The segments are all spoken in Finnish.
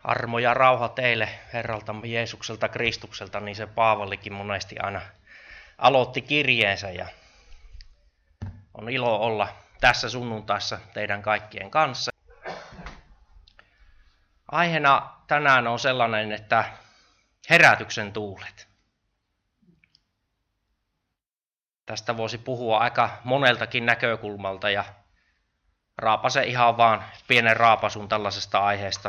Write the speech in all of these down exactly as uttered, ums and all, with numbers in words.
Armo ja rauha teille Herraltamme Jeesukselta Kristukselta, niin se Paavallikin monesti aina aloitti kirjeensä. Ja on ilo olla tässä sunnuntaissa teidän kaikkien kanssa. Aiheena tänään on sellainen, että herätyksen tuulet. Tästä voisi puhua aika moneltakin näkökulmalta ja raapase ihan vaan pienen raapasun tällaisesta aiheesta.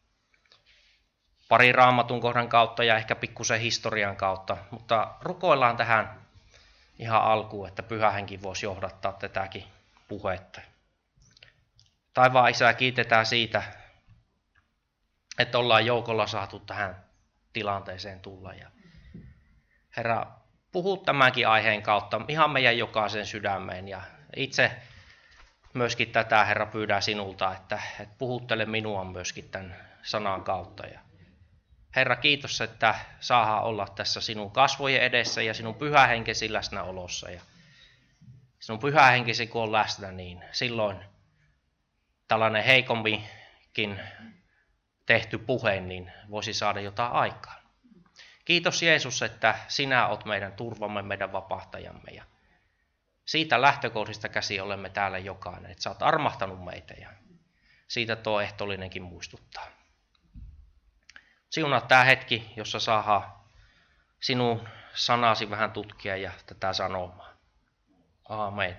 Pari raamatun kohdan kautta ja ehkä pikkusen historian kautta, mutta rukoillaan tähän ihan alkuun, että Pyhä Henki voisi johdattaa tätäkin puhetta. Taivaan Isä, kiitetään siitä, että ollaan joukolla saatu tähän tilanteeseen tulla. Ja Herra, puhu tämänkin aiheen kautta ihan meidän jokaisen sydämeen ja itse myöskin tätä, Herra, pyydän sinulta, että, että puhuttele minua myöskin tämän sanan kautta. Ja Herra, kiitos, että saadaan olla tässä sinun kasvojen edessä ja sinun pyhä henkesi läsnäolossa. Ja sinun pyhä henkesi kun on läsnä, niin silloin tällainen heikomminkin tehty puhe niin voisi saada jotain aikaan. Kiitos Jeesus, että sinä olet meidän turvamme, meidän vapahtajamme. Ja siitä lähtökohdista käsi olemme täällä jokainen, että sä oot armahtanut meitä ja siitä tuo ehtoollinenkin muistuttaa. Siunaa tämä hetki, jossa saadaan sinun sanasi vähän tutkia ja tätä sanomaa. Aamen.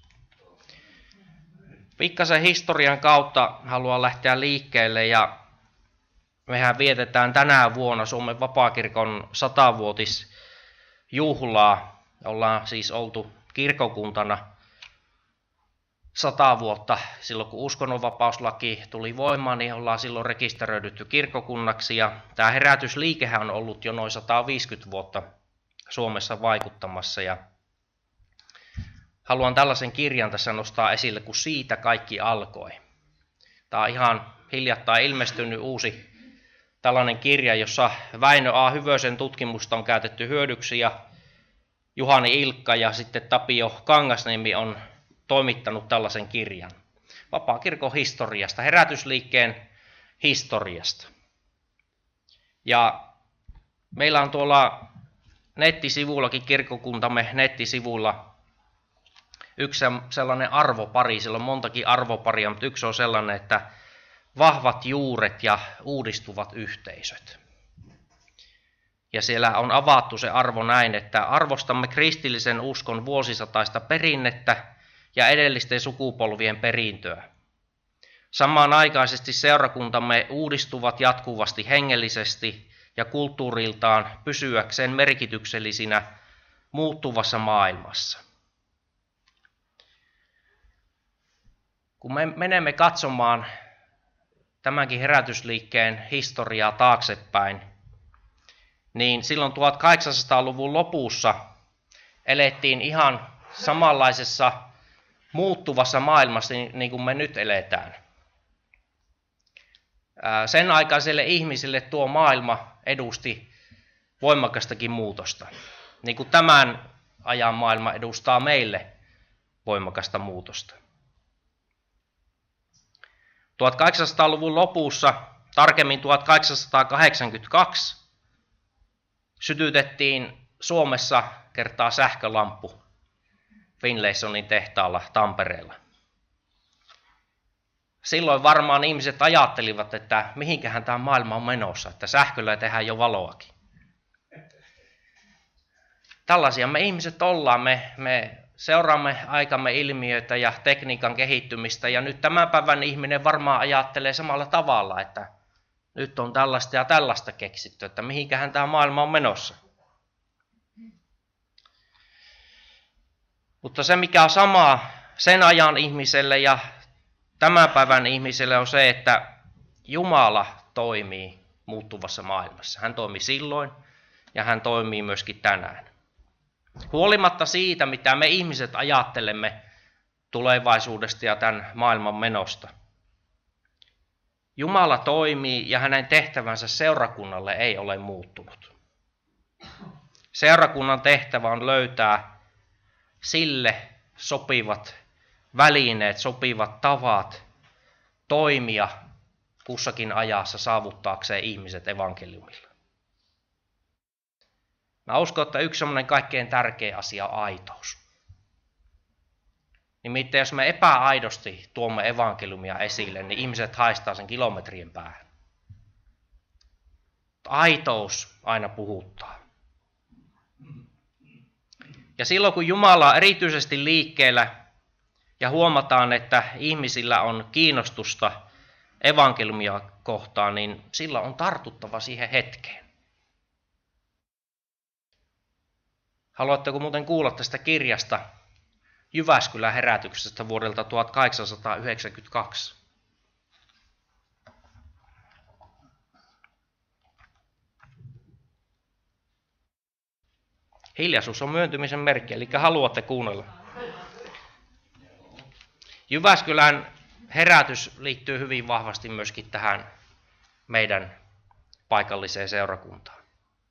Pikkasen historian kautta haluan lähteä liikkeelle ja mehän vietetään tänä vuonna Suomen Vapaakirkon satavuotisjuhlaa. Ollaan siis oltu kirkokuntana sata vuotta. Silloin kun uskonnonvapauslaki tuli voimaan, niin ollaan silloin rekisteröidytty kirkokunnaksi. Ja tämä herätysliikehän on ollut jo noin sata viisikymmentä vuotta Suomessa vaikuttamassa. Ja haluan tällaisen kirjan tässä nostaa esille, kun siitä kaikki alkoi. Tämä on ihan hiljattain ilmestynyt uusi tällainen kirja, jossa Väinö A. Hyvösen tutkimusta on käytetty hyödyksi ja Juhani Ilkka ja sitten Tapio Kangasniemi on toimittanut tällaisen kirjan Vapaakirkon historiasta, herätysliikkeen historiasta. Ja meillä on tuolla nettisivullakin, kirkkokuntamme nettisivulla, yksi sellainen arvopari, siellä on montakin arvoparia, mutta yksi on sellainen, että vahvat juuret ja uudistuvat yhteisöt. Ja siellä on avattu se arvo näin, että arvostamme kristillisen uskon vuosisataista perinnettä ja edellisten sukupolvien perintöä. Samanaikaisesti seurakuntamme uudistuvat jatkuvasti hengellisesti ja kulttuuriltaan pysyäkseen merkityksellisinä muuttuvassa maailmassa. Kun me menemme katsomaan tämänkin herätysliikkeen historiaa taaksepäin, niin silloin tuhatkahdeksansataaluvun lopussa elettiin ihan samanlaisessa muuttuvassa maailmassa niin kuin me nyt eletään. Sen aikaiselle ihmisille tuo maailma edusti voimakastakin muutosta, niin kuin tämän ajan maailma edustaa meille voimakasta muutosta. tuhatkahdeksansataaluvun lopussa, tarkemmin tuhatkahdeksansataakahdeksankymmentäkaksi, sytytettiin Suomessa kertaa sähkölamppu Finlaysonin tehtaalla Tampereella. Silloin varmaan ihmiset ajattelivat, että mihinkähän tämä maailma on menossa, että sähköllä tehdään jo valoakin. Tällaisia me ihmiset ollaan, me, me seuraamme aikamme ilmiöitä ja tekniikan kehittymistä, ja nyt tämän päivän ihminen varmaan ajattelee samalla tavalla, että nyt on tällaista ja tällaista keksitty, että mihinkähän tämä maailma on menossa. Mutta se, mikä on sama sen ajan ihmiselle ja tämän päivän ihmiselle, on se, että Jumala toimii muuttuvassa maailmassa. Hän toimi silloin ja hän toimii myöskin tänään. Huolimatta siitä, mitä me ihmiset ajattelemme tulevaisuudesta ja tämän maailman menosta. Jumala toimii ja hänen tehtävänsä seurakunnalle ei ole muuttunut. Seurakunnan tehtävä on löytää sille sopivat välineet, sopivat tavat toimia kussakin ajassa saavuttaakseen ihmiset evankeliumilla. Mä uskon, että yksi semmoinen kaikkein tärkein asia on aitous. Nimittäin jos me epäaidosti tuomme evankeliumia esille, niin ihmiset haistaa sen kilometrien päähän. Aitous aina puhuttaa. Ja silloin kun Jumala on erityisesti liikkeellä ja huomataan, että ihmisillä on kiinnostusta evankeliumia kohtaan, niin silloin on tartuttava siihen hetkeen. Haluatteko muuten kuulla tästä kirjasta Jyväskylän herätyksestä vuodelta tuhatkahdeksansataayhdeksänkymmentäkaksi? Hiljaisuus on myöntymisen merkki, eli haluatte kuunnella. Jyväskylän herätys liittyy hyvin vahvasti myöskin tähän meidän paikalliseen seurakuntaan.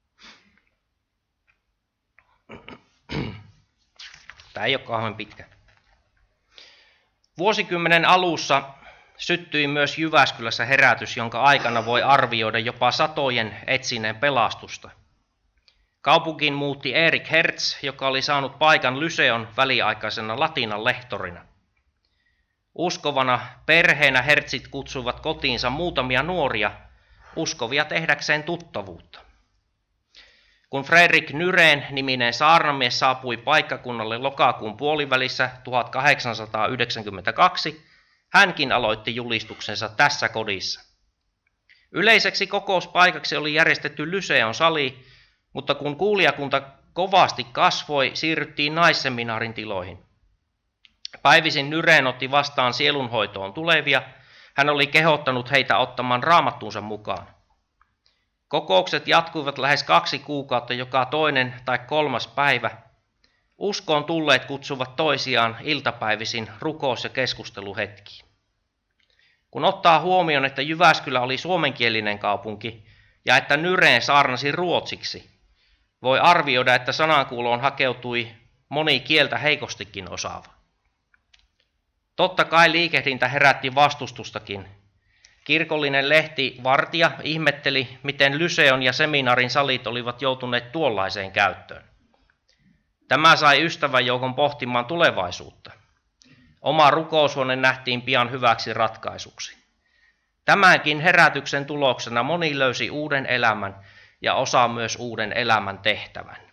Tämä ei ole kauhean pitkä. Vuosikymmenen alussa syttyi myös Jyväskylässä herätys, jonka aikana voi arvioida jopa satojen etsineen pelastusta. Kaupunkiin muutti Erik Hertz, joka oli saanut paikan Lyseon väliaikaisena latinan lehtorina. Uskovana perheenä Hertzit kutsuivat kotiinsa muutamia nuoria uskovia tehdäkseen tuttavuutta. Kun Fredrik Nyrén niminen saarnamies saapui paikkakunnalle lokakuun puolivälissä tuhatkahdeksansataayhdeksänkymmentäkaksi, hänkin aloitti julistuksensa tässä kodissa. Yleiseksi kokouspaikaksi oli järjestetty Lyseon sali, mutta kun kuulijakunta kovasti kasvoi, siirryttiin naisseminaarin tiloihin. Päivisin Nyrén otti vastaan sielunhoitoon tulevia. Hän oli kehottanut heitä ottamaan raamattuunsa mukaan. Kokoukset jatkuivat lähes kaksi kuukautta joka toinen tai kolmas päivä. Uskoon tulleet kutsuvat toisiaan iltapäivisin rukous- ja keskusteluhetkiin. Kun ottaa huomioon, että Jyväskylä oli suomenkielinen kaupunki ja että Nyrén saarnasi ruotsiksi, voi arvioida, että sanankuuloon hakeutui moni kieltä heikostikin osaava. Totta kai liikehdintä herätti vastustustakin. Kirkollinen lehti Vartija ihmetteli, miten Lyseon ja seminaarin salit olivat joutuneet tuollaiseen käyttöön. Tämä sai ystävän joukon pohtimaan tulevaisuutta. Oma rukoushuone nähtiin pian hyväksi ratkaisuksi. Tämänkin herätyksen tuloksena moni löysi uuden elämän ja osa myös uuden elämän tehtävän.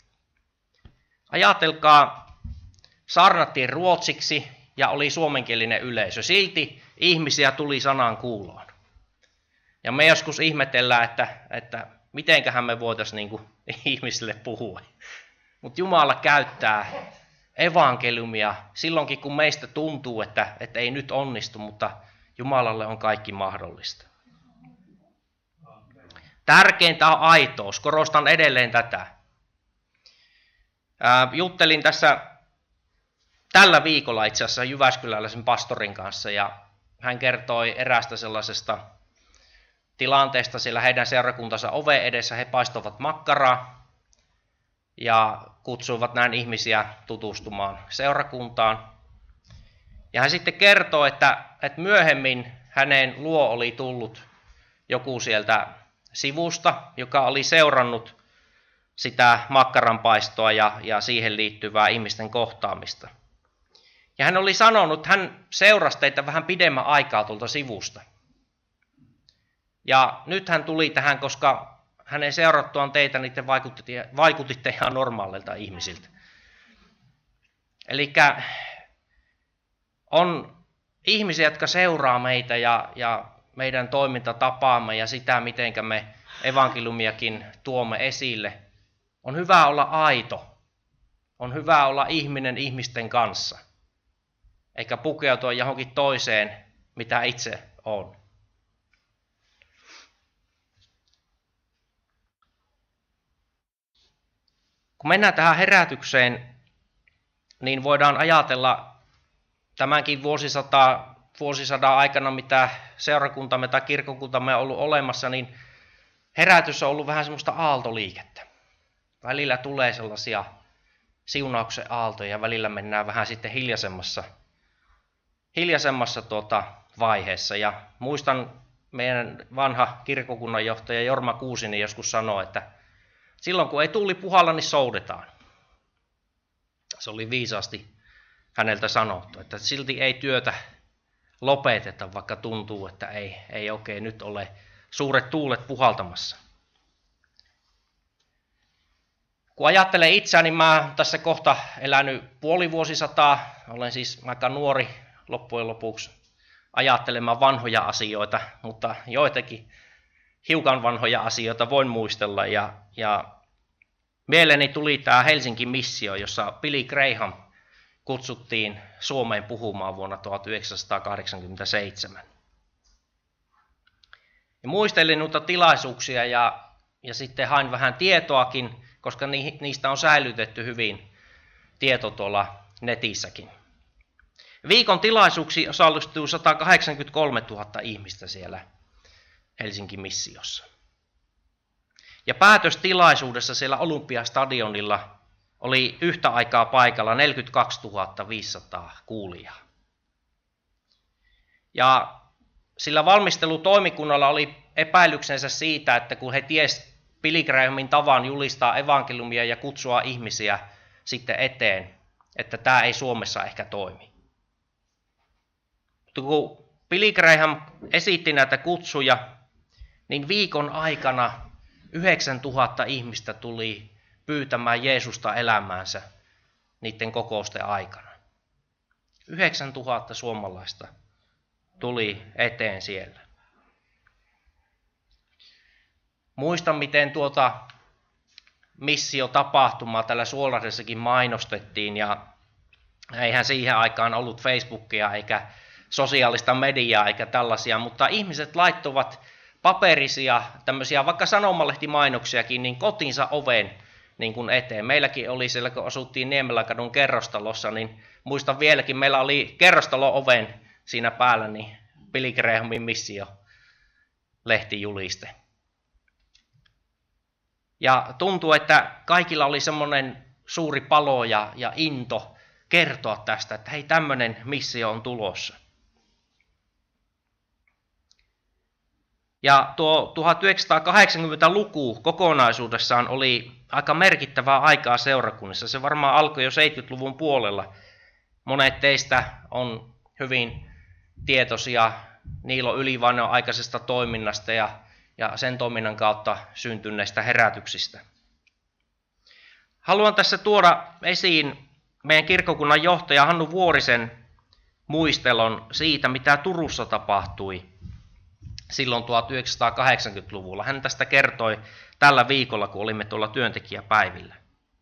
Ajatelkaa, saarnattiin ruotsiksi ja oli suomenkielinen yleisö. Silti ihmisiä tuli sanan kuuloon. Ja me joskus ihmetellään, että, että mitenköhän me voitaisiin niin kuin ihmisille puhua. Mutta Jumala käyttää evankeliumia silloinkin, kun meistä tuntuu, että, että ei nyt onnistu, mutta Jumalalle on kaikki mahdollista. Tärkeintä on aitous. Korostan edelleen tätä. Ää, juttelin tässä tällä viikolla itse asiassa jyväskyläläisen pastorin kanssa ja hän kertoi eräästä sellaisesta tilanteesta siellä heidän seurakuntansa oven edessä. He paistoivat makkaraa ja kutsuivat näin ihmisiä tutustumaan seurakuntaan. Ja hän sitten kertoi, että, että myöhemmin hänen luo oli tullut joku sieltä sivusta, joka oli seurannut sitä makkaranpaistoa ja, ja siihen liittyvää ihmisten kohtaamista. Ja hän oli sanonut, että hän seurasi teitä vähän pidemmän aikaa tuolta sivusta. Ja nyt hän tuli tähän, koska hänen seurattuaan teitä niin te vaikutitte, vaikutitte ihan normaalilta ihmisiltä. Eli on ihmisiä, jotka seuraa meitä ja, ja meidän toimintatapaamme ja sitä, miten me evankeliumiakin tuomme esille. On hyvä olla aito. On hyvä olla ihminen ihmisten kanssa. Eikä pukeutua johonkin toiseen, mitä itse on. Kun mennään tähän herätykseen, niin voidaan ajatella tämänkin vuosisata, vuosisadan aikana, mitä seurakuntamme tai kirkokuntamme on ollut olemassa, niin herätys on ollut vähän semmoista aaltoliikettä. Välillä tulee sellaisia siunauksen aaltoja ja välillä mennään vähän sitten hiljaisemmassa, hiljaisemmassa tuota vaiheessa. Ja muistan meidän vanha kirkkokunnanjohtaja Jorma Kuusinen joskus sanoi, että silloin kun ei tuuli puhalla, niin soudetaan. Se oli viisaasti häneltä sanottu, että silti ei työtä lopeteta, vaikka tuntuu, että ei, ei oikein nyt ole suuret tuulet puhaltamassa. Kun ajattelen itseäni, niin mä tässä kohta elänyt puoli vuosisataa, olen siis aika nuori loppujen lopuksi ajattelemaan vanhoja asioita, mutta joitakin hiukan vanhoja asioita voin muistella. Ja, ja mieleeni tuli tämä Helsingin missio, jossa Billy Graham kutsuttiin Suomeen puhumaan vuonna tuhatyhdeksänsataakahdeksankymmentäseitsemän. Ja muistelin noita tilaisuuksia ja, ja sitten hain vähän tietoakin, koska niistä on säilytetty hyvin tieto tuolla netissäkin. Viikon tilaisuuksiin osallistui sata kahdeksankymmentäkolmetuhatta ihmistä siellä Helsingin missiossa. Ja päätöstilaisuudessa siellä Olympiastadionilla oli yhtä aikaa paikalla neljäkymmentäkaksituhatta viisisataa kuulijaa. Ja sillä valmistelutoimikunnalla oli epäilyksensä siitä, että kun he tiesivät Billy Grahamin tavan julistaa evankeliumia ja kutsua ihmisiä sitten eteen, että tämä ei Suomessa ehkä toimi. Mutta kun Billy Graham esitti näitä kutsuja, niin viikon aikana yhdeksäntuhatta ihmistä tuli pyytämään Jeesusta elämäänsä niiden kokousten aikana. yhdeksäntuhatta suomalaista tuli eteen siellä. Muistan, miten tuota missiotapahtumaa täällä Suolahdessakin mainostettiin, ja eihän siihen aikaan ollut Facebookia eikä sosiaalista mediaa eikä tällaisia, mutta ihmiset laittoivat paperisia, tämmöisiä vaikka sanomalehtimainoksiakin, niin kotinsa oven niin kuin eteen. Meilläkin oli siellä, kun asuttiin Niemelänkadun kerrostalossa, niin muistan vieläkin, meillä oli kerrostalo oven siinä päällä, niin Billy Grahamin missio lehtijuliste. Ja tuntuu, että kaikilla oli semmoinen suuri palo ja, ja into kertoa tästä, että hei, tämmöinen missio on tulossa. Ja tuo tuhatyhdeksänsataakahdeksankymmentäluku kokonaisuudessaan oli aika merkittävää aikaa seurakunnissa. Se varmaan alkoi jo seitsemänkymmentäluvun puolella. Monet teistä on hyvin tietoisia Niilo Ylivainon aikaisesta toiminnasta ja, ja sen toiminnan kautta syntyneistä herätyksistä. Haluan tässä tuoda esiin meidän kirkkokunnan johtaja Hannu Vuorisen muistelon siitä, mitä Turussa tapahtui silloin tuhatyhdeksänsataakahdeksankymmentäluvulla. Hän tästä kertoi tällä viikolla, kun olimme tuolla työntekijäpäivillä.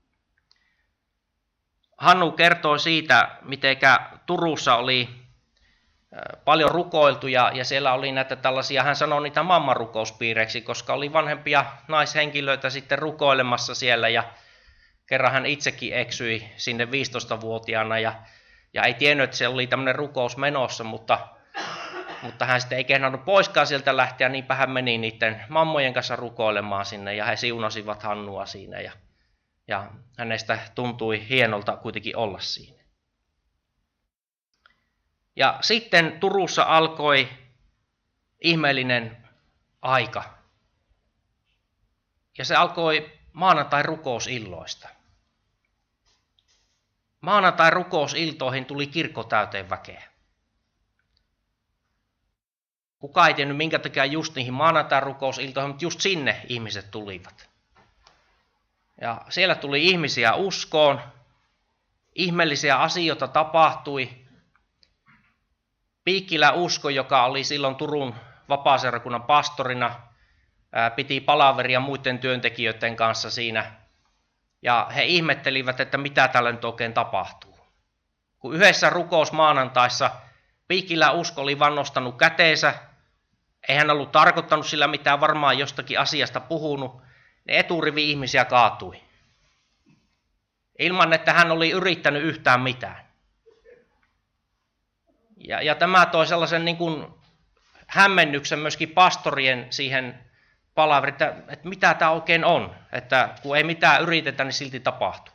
Hannu kertoi siitä, miten Turussa oli paljon rukoiltu ja, ja siellä oli näitä tällaisia, hän sanoi niitä mammarukouspiireiksi, koska oli vanhempia naishenkilöitä sitten rukoilemassa siellä ja kerran hän itsekin eksyi sinne viisitoistavuotiaana ja, ja ei tiennyt, että siellä oli tämmöinen rukous menossa, mutta, mutta hän sitten ei kehdannut poiskaan sieltä lähteä, niinpä hän meni niiden mammojen kanssa rukoilemaan sinne ja he siunasivat Hannua siinä ja, ja hänestä tuntui hienolta kuitenkin olla siinä. Ja sitten Turussa alkoi ihmeellinen aika. Ja se alkoi maanantai rukousilloista. Maanantai rukousiltoihin tuli kirkko täyteen väkeä. Kukaan ei tiennyt minkä takia just niihin maanantai rukousiltoihin, mutta just sinne ihmiset tulivat. Ja siellä tuli ihmisiä uskoon. Ihmeellisiä asioita tapahtui. Piikkilä Usko, joka oli silloin Turun vapaaseurakunnan pastorina, piti palaveria muiden työntekijöiden kanssa siinä. Ja he ihmettelivät, että mitä tällä nyt oikein tapahtuu. Kun yhdessä rukousmaanantaissa Piikkilä Usko oli vaan nostanut käteensä, ei hän ollut tarkoittanut sillä mitään, varmaan jostakin asiasta puhunut, ne eturivi ihmisiä kaatui. Ilman, että hän oli yrittänyt yhtään mitään. Ja, ja tämä toi sellaisen niin kuin hämmennyksen myöskin pastorien siihen palaveriin, että, että mitä tämä oikein on. Että kun ei mitään yritetä, niin silti tapahtuu.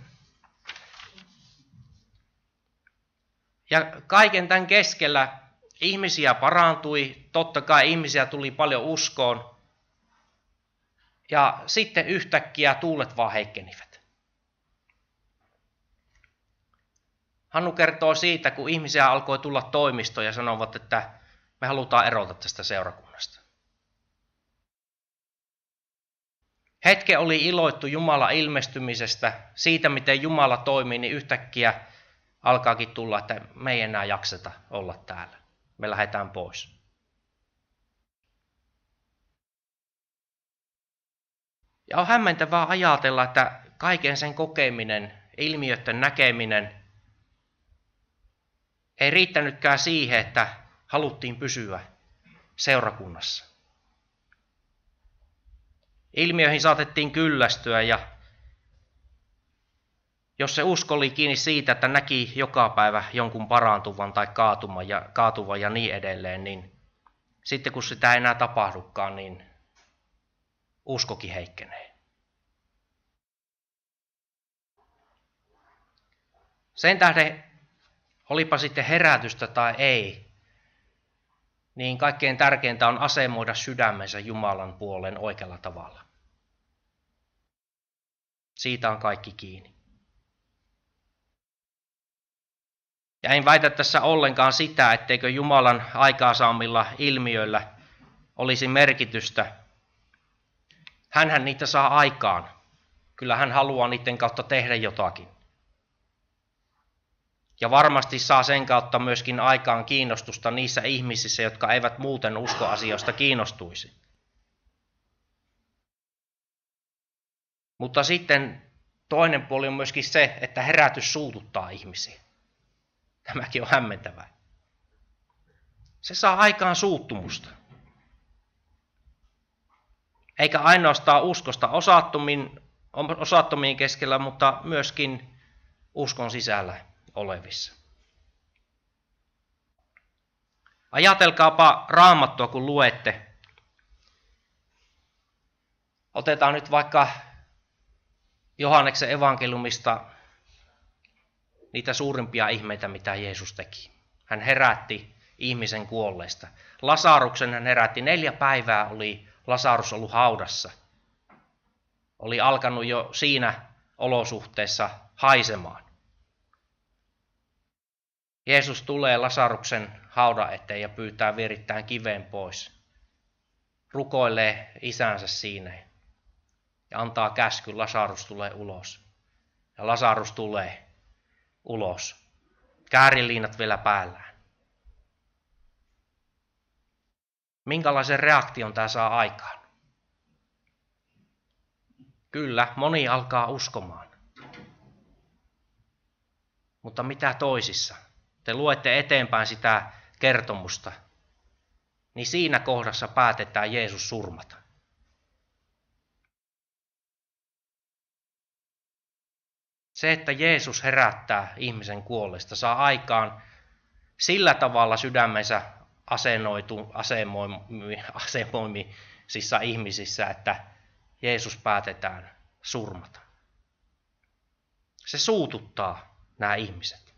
Ja kaiken tämän keskellä Ihmisiä parantui, totta kai ihmisiä tuli paljon uskoon. Ja sitten yhtäkkiä tuulet vaan heikkenivät. Hannu kertoo siitä, kun ihmisiä alkoi tulla toimistoon ja sanovat, että me halutaan erota tästä seurakunnasta. Hetke oli iloittu Jumalan ilmestymisestä, siitä miten Jumala toimii, niin yhtäkkiä alkaakin tulla, että me ei enää jakseta olla täällä. Me lähdetään pois. Ja on hämmentävää ajatella, että kaiken sen kokeminen, ilmiöiden näkeminen ei riittänytkään siihen, että haluttiin pysyä seurakunnassa. Ilmiöihin saatettiin kyllästyä ja jos se usko oli kiinni siitä, että näki joka päivä jonkun parantuvan tai kaatuvan ja, kaatuvan ja niin edelleen, niin sitten kun sitä ei enää tapahdukaan, niin uskokin heikkenee. Sen tähden, olipa sitten herätystä tai ei, niin kaikkein tärkeintä on asemoida sydämensä Jumalan puoleen oikealla tavalla. Siitä on kaikki kiinni. Ja en väitä tässä ollenkaan sitä, etteikö Jumalan aikaansaamilla ilmiöillä olisi merkitystä. Hänhän niitä saa aikaan. Kyllä hän haluaa niiden kautta tehdä jotakin. Ja varmasti saa sen kautta myöskin aikaan kiinnostusta niissä ihmisissä, jotka eivät muuten uskoasioista kiinnostuisi. Mutta sitten toinen puoli on myöskin se, että herätys suututtaa ihmisiä. Tämäkin on hämmentävää. Se saa aikaan suuttumusta. Eikä ainoastaan uskosta osattomiin, osattomiin keskellä, mutta myöskin uskon sisällä olevissa. Ajatelkaapa Raamattua, kun luette. Otetaan nyt vaikka Johanneksen evankeliumista niitä suurimpia ihmeitä, mitä Jeesus teki. Hän herätti ihmisen kuolleista. Lasaruksen hän herätti. Neljä päivää oli Lasarus ollut haudassa. Oli alkanut jo siinä olosuhteessa haisemaan. Jeesus tulee Lasaruksen haudan eteen ja pyytää vierittämään kiveen pois. Rukoilee isänsä siinä ja antaa käsky, Lasarus tulee ulos. Ja Lasarus tulee ulos. Kääriliinat vielä päällään. Minkälaisen reaktion tämä saa aikaan? Kyllä, moni alkaa uskomaan. Mutta mitä toisissa? Te luette eteenpäin sitä kertomusta, niin siinä kohdassa päätetään Jeesus surmata. Se, että Jeesus herättää ihmisen kuolleista, saa aikaan sillä tavalla sydämensä asennoitu, asemoimi, asemoimisissa ihmisissä, että Jeesus päätetään surmata. Se suututtaa nämä ihmiset.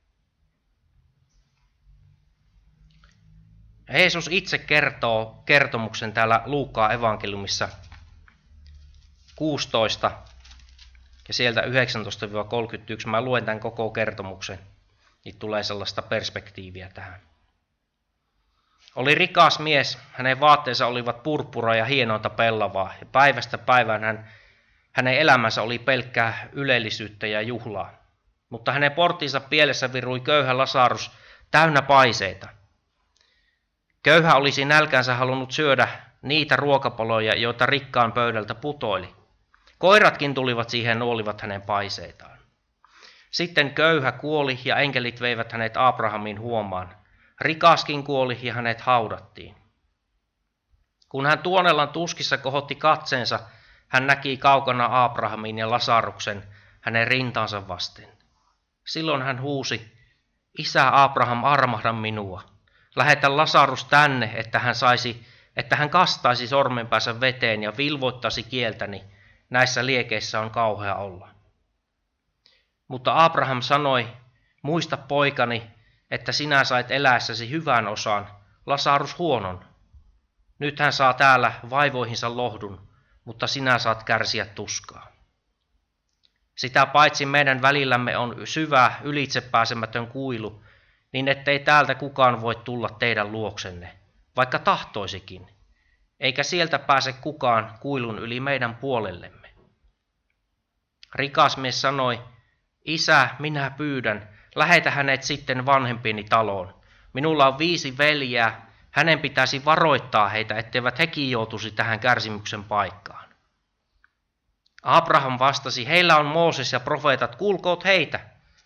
Ja Jeesus itse kertoo kertomuksen täällä Luukkaan evankeliumissa kuusitoista ja sieltä yhdeksäntoista kolmekymmentäyksi. Mä luen tämän koko kertomuksen, niin tulee sellaista perspektiiviä tähän. Oli rikas mies, hänen vaatteensa olivat purppura ja hienointa pellavaa, ja päivästä päivään hän, hänen elämänsä oli pelkkää ylellisyyttä ja juhlaa. Mutta hänen porttinsa pielessä virui köyhä Lasarus täynnä paiseita. Köyhä olisi nälkänsä halunnut syödä niitä ruokapaloja, joita rikkaan pöydältä putoili. Koiratkin tulivat siihen ja nuolivat hänen paiseitaan. Sitten köyhä kuoli ja enkelit veivät hänet Abrahamin huomaan. Rikaskin kuoli ja hänet haudattiin. Kun hän tuonellan tuskissa kohotti katseensa, hän näki kaukana Abrahamin ja Lasaruksen hänen rintaansa vasten. Silloin hän huusi, Isä Abraham, armahda minua. Lähetä Lasarus tänne, että hän saisi, että hän kastaisi sormenpäänsä veteen ja vilvoittaisi kieltäni. Näissä liekeissä on kauhea olla. Mutta Abraham sanoi, muista poikani, että sinä sait eläessäsi hyvän osan, Lasarus huonon. Nyt hän saa täällä vaivoihinsa lohdun, mutta sinä saat kärsiä tuskaa. Sitä paitsi meidän välillämme on syvä, ylitsepääsemätön kuilu, niin ettei täältä kukaan voi tulla teidän luoksenne, vaikka tahtoisikin, eikä sieltä pääse kukaan kuilun yli meidän puolellemme. Rikas mies sanoi, isä, minä pyydän, lähetä hänet sitten vanhempieni taloon. Minulla on viisi veljeä, hänen pitäisi varoittaa heitä, etteivät hekin joutuisi tähän kärsimyksen paikkaan. Abraham vastasi, heillä on Mooses ja profeetat, kuulkoot heitä.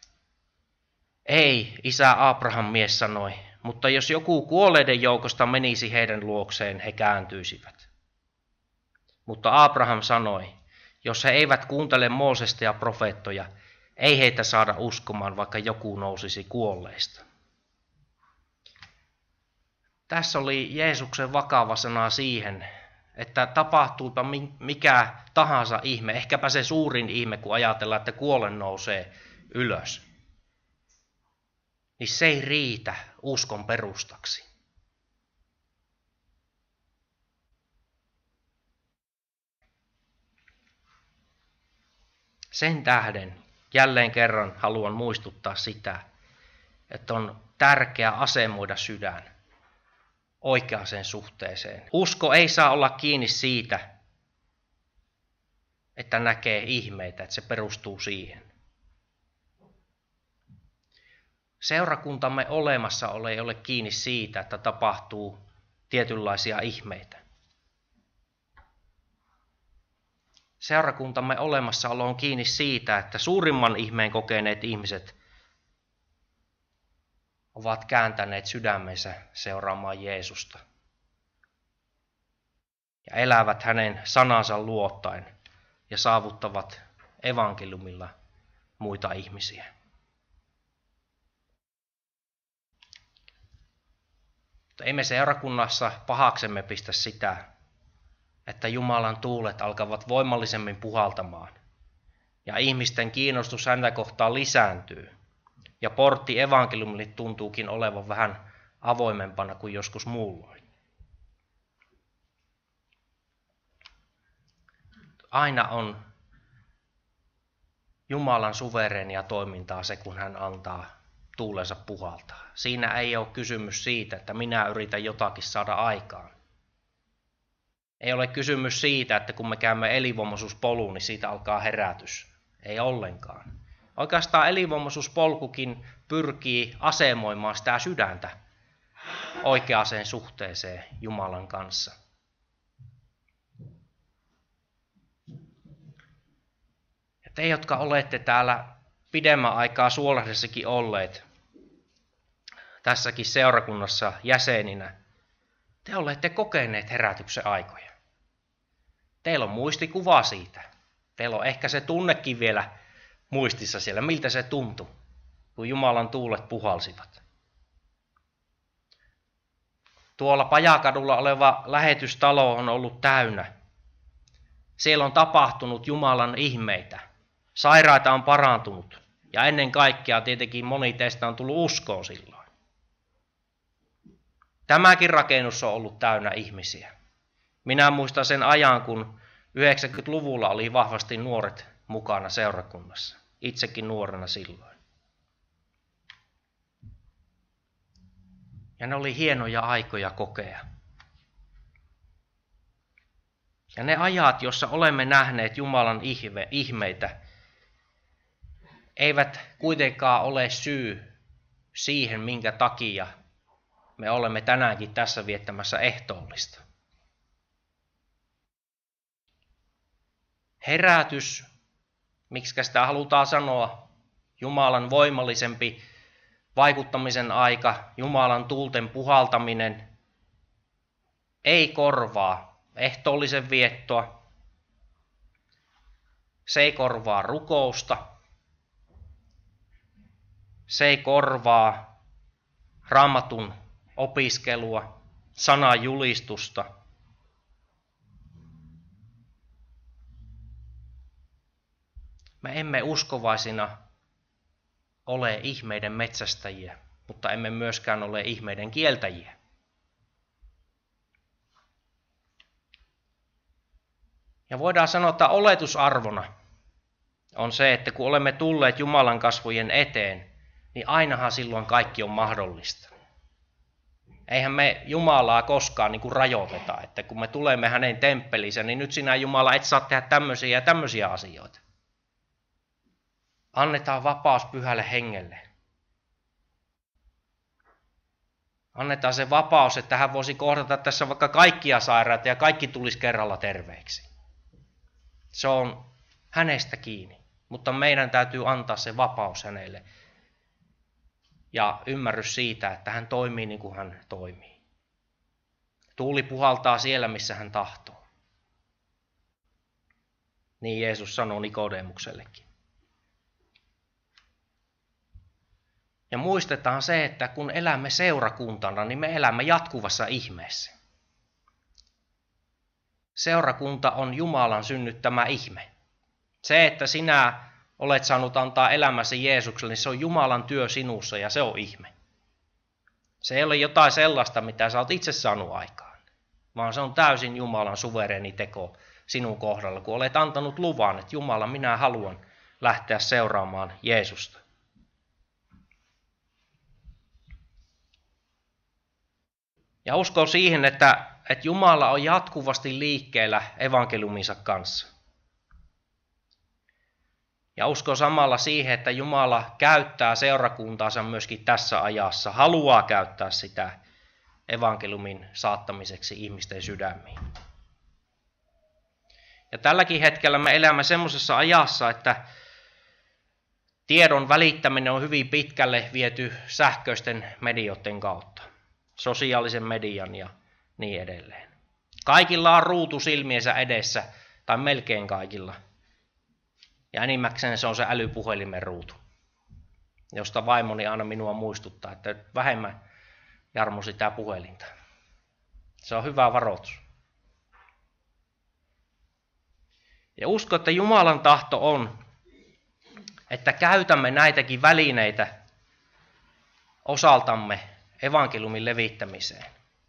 Ei, isä Abraham mies sanoi, mutta jos joku kuolleiden joukosta menisi heidän luokseen, he kääntyisivät. Mutta Abraham sanoi, jos he eivät kuuntele Moosesta ja profeettoja, ei heitä saada uskomaan, vaikka joku nousisi kuolleista. Tässä oli Jeesuksen vakava sana siihen, että tapahtuipa mikä tahansa ihme, ehkäpä se suurin ihme, kun ajatellaan, että kuolle nousee ylös, niin se ei riitä uskon perustaksi. Sen tähden jälleen kerran haluan muistuttaa sitä, että on tärkeää asemoida sydän oikeaan suhteeseen. Usko ei saa olla kiinni siitä, että näkee ihmeitä, että se perustuu siihen. Seurakuntamme olemassaolo ei ole kiinni siitä, että tapahtuu tietynlaisia ihmeitä. Seurakuntamme olemassaolo on kiinni siitä, että suurimman ihmeen kokeneet ihmiset ovat kääntäneet sydämensä seuraamaan Jeesusta ja elävät hänen sanansa luottaen ja saavuttavat evankeliumilla muita ihmisiä. Mutta emme seurakunnassa pahaksemme pistä sitä, että Jumalan tuulet alkavat voimallisemmin puhaltamaan ja ihmisten kiinnostus häntä kohtaan lisääntyy ja portti evankeliumille tuntuukin olevan vähän avoimempana kuin joskus muulloin. Aina on Jumalan suvereenia toimintaa se, kun hän antaa tuulensa puhaltaa. Siinä ei ole kysymys siitä, että minä yritän jotakin saada aikaan. Ei ole kysymys siitä, että kun me käymme elinvoimaisuuspoluun, niin siitä alkaa herätys. Ei ollenkaan. Oikeastaan elinvoimaisuuspolkukin pyrkii asemoimaan sitä sydäntä oikeaan suhteeseen Jumalan kanssa. Ja te, jotka olette täällä pidemmän aikaa Suolahdessakin olleet, tässäkin seurakunnassa jäseninä, te olette kokeneet herätyksen aikoja. Teillä on muistikuva siitä. Teillä on ehkä se tunnekin vielä muistissa siellä, miltä se tuntui, kun Jumalan tuulet puhalsivat. Tuolla Pajakadulla oleva lähetystalo on ollut täynnä. Siellä on tapahtunut Jumalan ihmeitä. Sairaita on parantunut. Ja ennen kaikkea tietenkin moni teistä on tullut uskoon silloin. Tämäkin rakennus on ollut täynnä ihmisiä. Minä muistan sen ajan, kun yhdeksänkymmentäluvulla oli vahvasti nuoret mukana seurakunnassa. Itsekin nuorena silloin. Ja ne oli hienoja aikoja kokea. Ja ne ajat, joissa olemme nähneet Jumalan ihme, ihmeitä, eivät kuitenkaan ole syy siihen, minkä takia me olemme tänäänkin tässä viettämässä ehtoollista. Herätys, miksi sitä halutaan sanoa, Jumalan voimallisempi vaikuttamisen aika, Jumalan tuulten puhaltaminen, ei korvaa ehtoollisen viettoa, se ei korvaa rukousta, se ei korvaa Raamatun opiskelua, sanan julistusta. Me emme uskovaisina ole ihmeiden metsästäjiä, mutta emme myöskään ole ihmeiden kieltäjiä. Ja voidaan sanoa, että oletusarvona on se, että kun olemme tulleet Jumalan kasvojen eteen, niin ainahan silloin kaikki on mahdollista. Eihän me Jumalaa koskaan niin kuin rajoiteta, että kun me tulemme hänen temppelinsä, niin nyt sinä Jumala et saa tehdä tämmöisiä ja tämmöisiä asioita. Annetaan vapaus Pyhälle Hengelle. Annetaan se vapaus, että hän voisi kohdata tässä vaikka kaikkia sairaita ja kaikki tulisi kerralla terveeksi. Se on hänestä kiinni, mutta meidän täytyy antaa se vapaus hänelle. Ja ymmärrys siitä, että hän toimii niin kuin hän toimii. Tuuli puhaltaa siellä, missä hän tahtoo. Niin Jeesus sanoo Nikodemuksellekin. Ja muistetaan se, että kun elämme seurakuntana, niin me elämme jatkuvassa ihmeessä. Seurakunta on Jumalan synnyttämä ihme. Se, että sinä olet saanut antaa elämäsi Jeesukselle, niin se on Jumalan työ sinussa ja se on ihme. Se ei ole jotain sellaista, mitä sä oot itse saanut aikaan, vaan se on täysin Jumalan suvereeni teko sinun kohdalla, kun olet antanut luvan, että Jumala, minä haluan lähteä seuraamaan Jeesusta. Ja uskon siihen, että, että Jumala on jatkuvasti liikkeellä evankeliuminsa kanssa. Ja uskon samalla siihen, että Jumala käyttää seurakuntaansa myöskin tässä ajassa, haluaa käyttää sitä evankeliumin saattamiseksi ihmisten sydämiin. Ja tälläkin hetkellä me elämme semmoisessa ajassa, että tiedon välittäminen on hyvin pitkälle viety sähköisten medioiden kautta, sosiaalisen median ja niin edelleen. Kaikilla on ruutu silmiensä edessä, tai melkein kaikilla. Ja enimmäkseen se on se älypuhelimen ruutu, josta vaimoni aina minua muistuttaa, että vähemmän Jarmo sitä puhelinta. Se on hyvä varoitus. Ja usko, että Jumalan tahto on, että käytämme näitäkin välineitä osaltamme evankeliumin levittämiseen.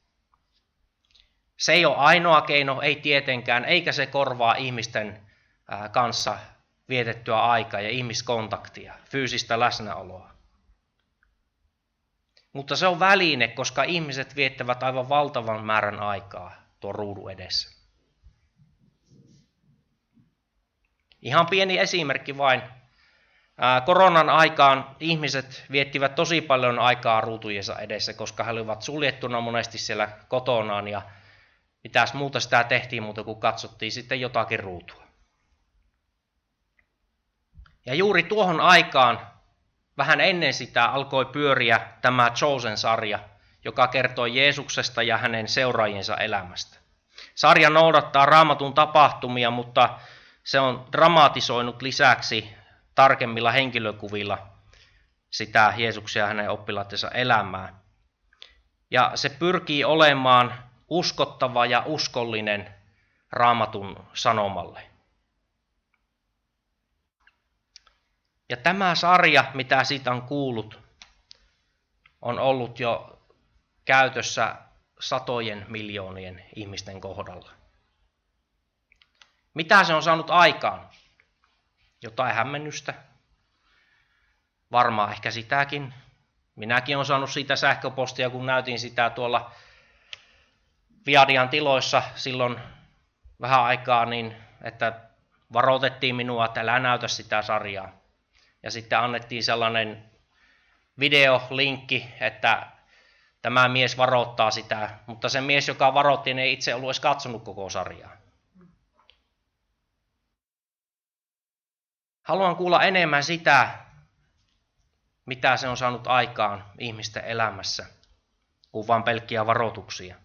Se ei ole ainoa keino, ei tietenkään, eikä se korvaa ihmisten kanssa vietettyä aikaa ja ihmiskontaktia, fyysistä läsnäoloa. Mutta se on väline, koska ihmiset viettävät aivan valtavan määrän aikaa tuon ruudun edessä. Ihan pieni esimerkki vain. Koronan aikaan ihmiset viettivät tosi paljon aikaa ruutujensa edessä, koska he olivat suljettuna monesti siellä kotonaan ja mitäs muuta sitä tehtiin muuta kuin katsottiin sitten jotakin ruutua. Ja juuri tuohon aikaan, vähän ennen sitä, alkoi pyöriä tämä Chosen-sarja, joka kertoo Jeesuksesta ja hänen seuraajiensa elämästä. Sarja noudattaa Raamatun tapahtumia, mutta se on dramatisoinut lisäksi tarkemmilla henkilökuvilla sitä Jeesuksia ja hänen oppilaittensa elämää. Ja se pyrkii olemaan uskottava ja uskollinen Raamatun sanomalle. Ja tämä sarja, mitä siitä on kuullut, on ollut jo käytössä satojen miljoonien ihmisten kohdalla. Mitä se on saanut aikaan? Jotain hämmennystä? Varmaan ehkä sitäkin. Minäkin olen saanut siitä sähköpostia, kun näytin sitä tuolla Viadian tiloissa silloin vähän aikaa, niin että varoitettiin minua, että älä näytä sitä sarjaa. Ja sitten annettiin sellainen videolinkki, että tämä mies varoittaa sitä, mutta se mies, joka varoitti, ei itse ollut edes katsonut koko sarjaa. Haluan kuulla enemmän sitä, mitä se on saanut aikaan ihmisten elämässä, kuin vain pelkkiä varoituksia.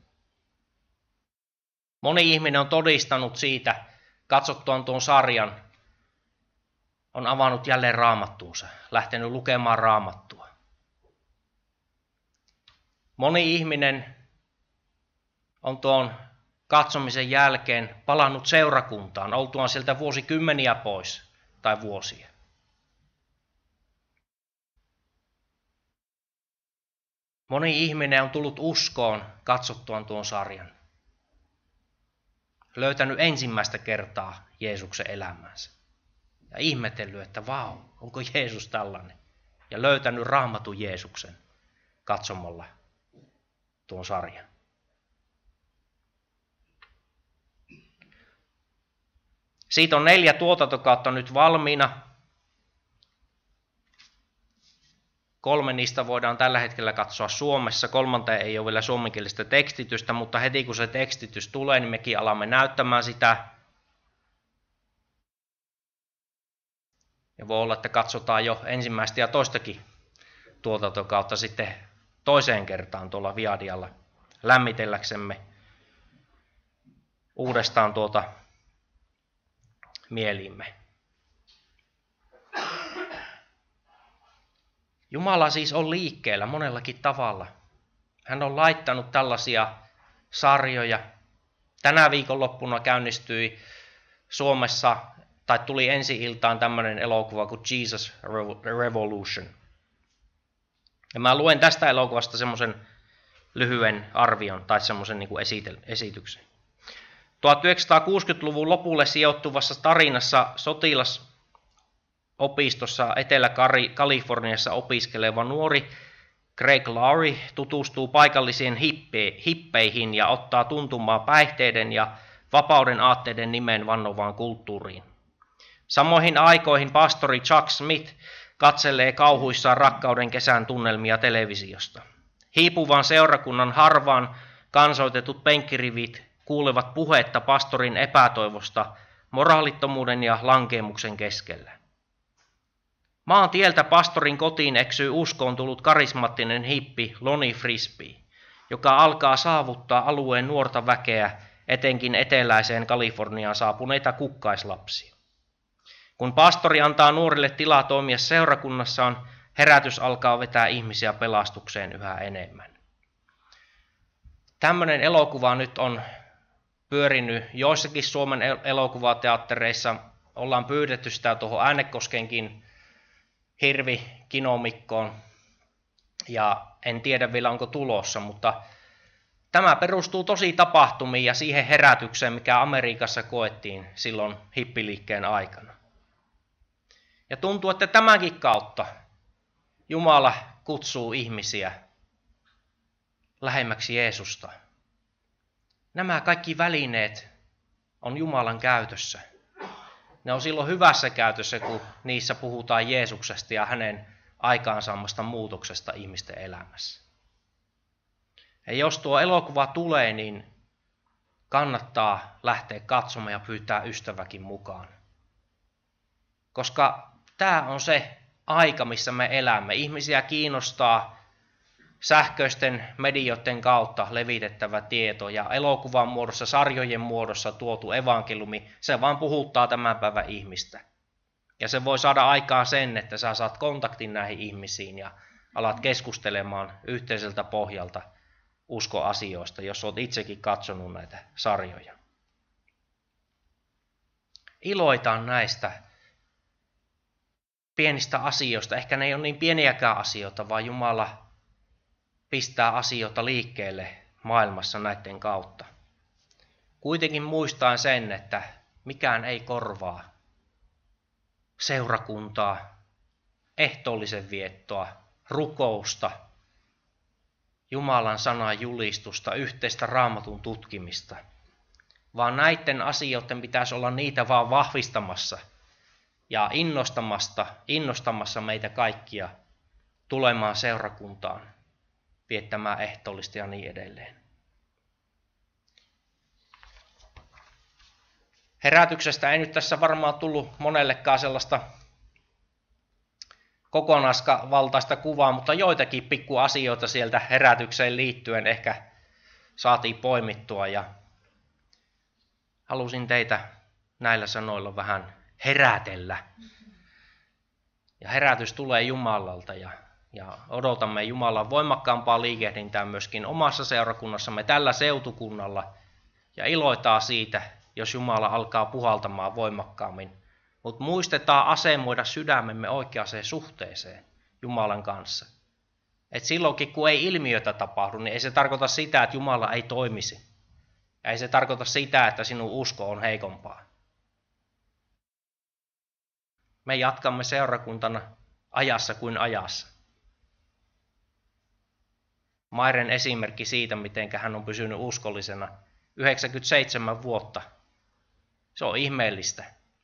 Moni ihminen on todistanut siitä, katsottuaan tuon sarjan, on avannut jälleen raamattuunsa, lähtenyt lukemaan raamattua. Moni ihminen on tuon katsomisen jälkeen palannut seurakuntaan, oltuaan sieltä vuosikymmeniä pois tai vuosia. Moni ihminen on tullut uskoon katsottuaan tuon sarjan. Löytänyt ensimmäistä kertaa Jeesuksen elämäänsä. Ja ihmetellyt, että vau, onko Jeesus tällainen? Ja löytänyt Raamatun Jeesuksen katsomalla tuon sarjan. Siitä on neljä tuotantokautta nyt valmiina. Kolme niistä voidaan tällä hetkellä katsoa Suomessa. Kolmanteen ei ole vielä suomenkielistä tekstitystä, mutta heti kun se tekstitys tulee, niin mekin alamme näyttämään sitä. Ja voi olla, että katsotaan jo ensimmäistä ja toistakin tuotantokautta sitten toiseen kertaan tuolla Viadialla lämmitelläksemme uudestaan tuota mieliimme. Jumala siis on liikkeellä monellakin tavalla. Hän on laittanut tällaisia sarjoja. Tänä viikonloppuna käynnistyi Suomessa, tai tuli ensi iltaan tämmöinen elokuva kuin Jesus Revolution. Ja mä luen tästä elokuvasta semmoisen lyhyen arvion tai semmoisen niin kuin esityksen. tuhatyhdeksänsataakuusikymmentäluvun lopulle sijoittuvassa tarinassa sotilasopistossa Etelä-Kaliforniassa opiskeleva nuori Greg Laurie tutustuu paikallisiin hippe- hippeihin ja ottaa tuntumaa päihteiden ja vapauden aatteiden nimeen vannovaan kulttuuriin. Samoihin aikoihin pastori Chuck Smith katselee kauhuissaan rakkauden kesän tunnelmia televisiosta. Hiipuvan seurakunnan harvaan kansoitetut penkkirivit kuulevat puhetta pastorin epätoivosta moraalittomuuden ja lankeemuksen keskellä. Maan tieltä pastorin kotiin eksyy uskoon tullut karismaattinen hippi Lonnie Frisbee, joka alkaa saavuttaa alueen nuorta väkeä, etenkin eteläiseen Kaliforniaan saapuneita kukkaislapsia. Kun pastori antaa nuorille tilaa toimia seurakunnassaan, herätys alkaa vetää ihmisiä pelastukseen yhä enemmän. Tämmöinen elokuva nyt on pyörinyt joissakin Suomen elokuvateattereissa. Ollaan pyydetty sitä tuohon Äänekoskenkin Hirvi-kinomikkoon. Ja en tiedä vielä onko tulossa, mutta tämä perustuu tosi tapahtumiin ja siihen herätykseen, mikä Amerikassa koettiin silloin hippiliikkeen aikana. Ja tuntuu, että tämänkin kautta Jumala kutsuu ihmisiä lähemmäksi Jeesusta. Nämä kaikki välineet on Jumalan käytössä. Ne on silloin hyvässä käytössä, kun niissä puhutaan Jeesuksesta ja hänen aikaansaamasta muutoksesta ihmisten elämässä. Ja jos tuo elokuva tulee, niin kannattaa lähteä katsomaan ja pyytää ystäväkin mukaan. Koska tämä on se aika, missä me elämme. Ihmisiä kiinnostaa sähköisten medioiden kautta levitettävä tieto ja elokuvan muodossa, sarjojen muodossa tuotu evankeliumi, se vaan puhuttaa tämän päivän ihmistä. Ja se voi saada aikaan sen, että sä saat kontaktin näihin ihmisiin ja alat keskustelemaan yhteiseltä pohjalta uskoasioista, jos olet itsekin katsonut näitä sarjoja. Iloitaan näistä pienistä asioista. Ehkä ne ei ole niin pieniäkään asioita, vaan Jumala pistää asioita liikkeelle maailmassa näiden kautta. Kuitenkin muistaen sen, että mikään ei korvaa seurakuntaa, ehtoollisen viettoa, rukousta, Jumalan sanan julistusta, yhteistä Raamatun tutkimista, vaan näiden asioiden pitäisi olla niitä vaan vahvistamassa ja innostamasta, innostamassa meitä kaikkia tulemaan seurakuntaan, viettämään ehtoollista ja niin edelleen. Herätyksestä ei nyt tässä varmaan tullut monellekaan sellaista kokonaisvaltaista kuvaa, mutta joitakin pikkuasioita sieltä herätykseen liittyen ehkä saatiin poimittua ja halusin teitä näillä sanoilla vähän herätellä. Ja herätys tulee Jumalalta ja, ja odotamme Jumalan voimakkaampaa liikehdintää myöskin omassa seurakunnassamme tällä seutukunnalla ja iloitaan siitä, jos Jumala alkaa puhaltamaan voimakkaammin. Mutta muistetaan asemoida sydämemme oikeaan suhteeseen Jumalan kanssa. Että silloinkin kun ei ilmiötä tapahdu, niin ei se tarkoita sitä, että Jumala ei toimisi. Ja ei se tarkoita sitä, että sinun usko on heikompaa. Me jatkamme seurakuntana ajassa kuin ajassa. Mairen esimerkki siitä, miten hän on pysynyt uskollisena yhdeksänkymmentäseitsemän vuotta. Se on ihmeellistä.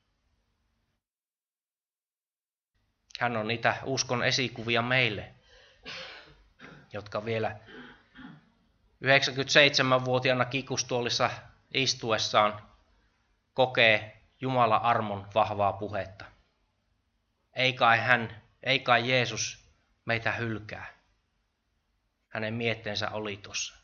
Hän on niitä uskon esikuvia meille, jotka vielä yhdeksänkymmentäseitsemänvuotiaana kikustuolissa istuessaan kokee Jumalan armon vahvaa puhetta. Ei kai hän, ei kai Jeesus meitä hylkää. Hänen mietteensä oli tuossa.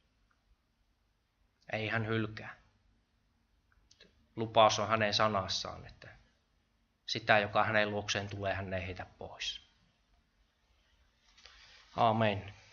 Ei hän hylkää. Lupaus on hänen sanassaan, että sitä, joka hänen luokseen tulee, hän ei heitä pois. Aamen.